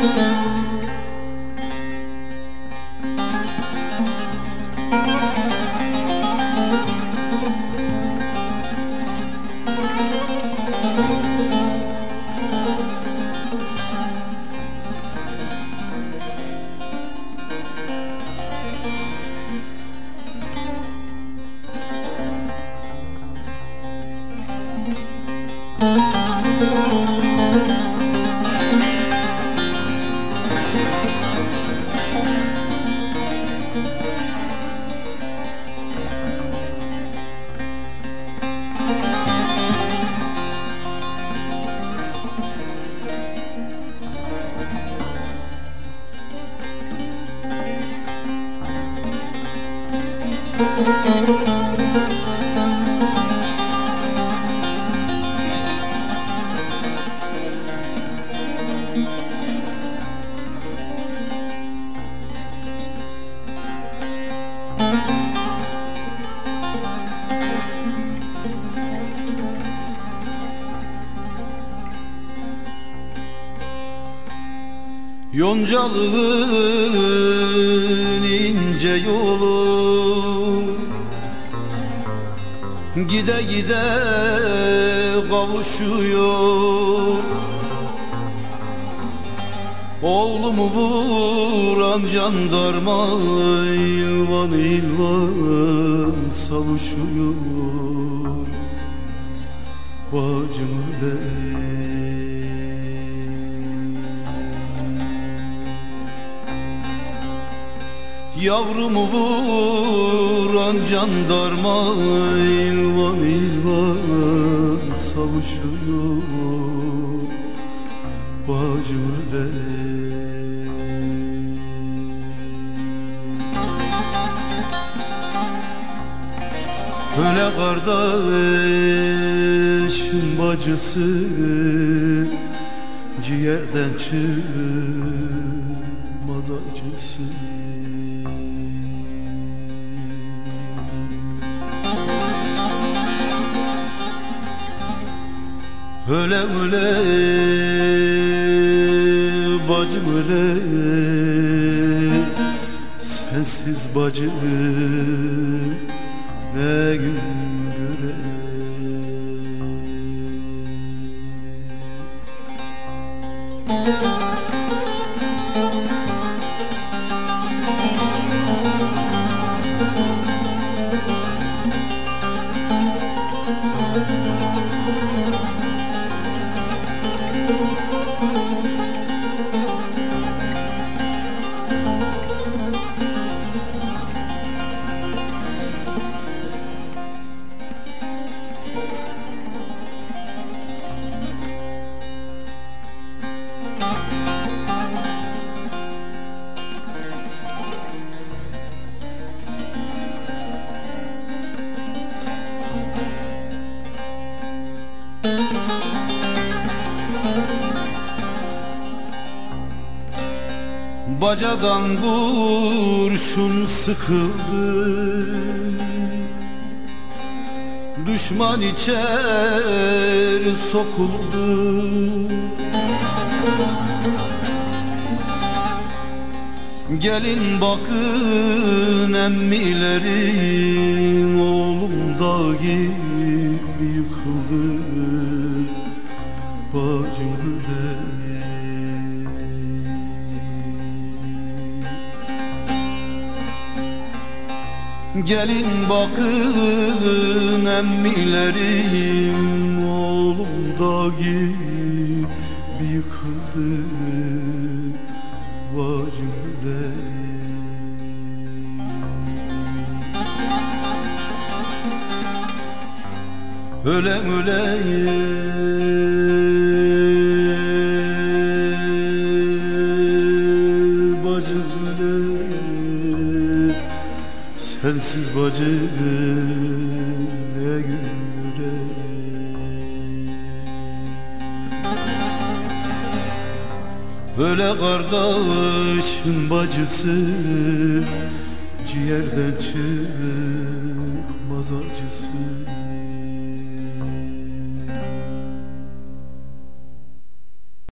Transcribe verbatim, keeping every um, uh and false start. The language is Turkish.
Yoncalığın ince yolu gide gide kavuşuyor. Oğlumu vuran jandarma ilvan ilvan savuşuyor. Bacım öyle. Yavrumu vuran jandarma ilvan ilvan savuşuyor. Bacım öyle. Öyle kardeşin bacısı ciğerden çıkmaz acısı. Öyle öyle bacım öyle, sensiz bacı ne gün göreyim. Bacadan kurşun sıkıldı, düşman içeri sokuldu. Gelin bakın emmilerin, oğlum dağ gibi yıkıldı. Bacım öyle. Gelin bakın emmilerim, oğlum dağ gibi yıkıldı. Bacım öyle. Öyle öyle bacım öyle, sensiz bacı ne gün göreyim. Öyle kardeşin bacısı ciğerden çıkmaz acısı.